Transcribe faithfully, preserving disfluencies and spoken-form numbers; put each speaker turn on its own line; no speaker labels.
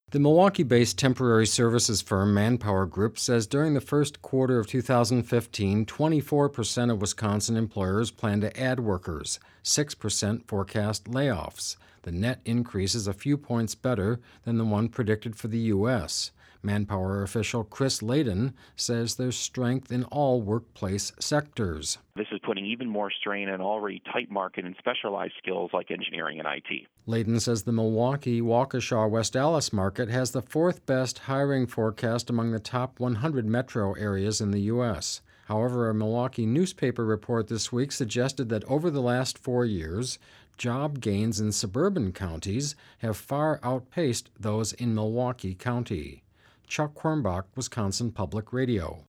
The Milwaukee-based temporary services firm Manpower Group says during the first quarter of two thousand fifteen, twenty-four percent of Wisconsin employers plan to add workers. six percent forecast layoffs. The net increase is a few points better than the one predicted for the U S Manpower official Chris Layden says there's strength in all workplace sectors.
This is putting even more strain on already tight market and specialized skills like engineering and I T.
Layden says the Milwaukee, Waukesha, West Allis market has the fourth best hiring forecast among the top one hundred metro areas in the U S However, a Milwaukee newspaper report this week suggested that over the last four years, job gains in suburban counties have far outpaced those in Milwaukee County. Chuck Quirmbach, Wisconsin Public Radio.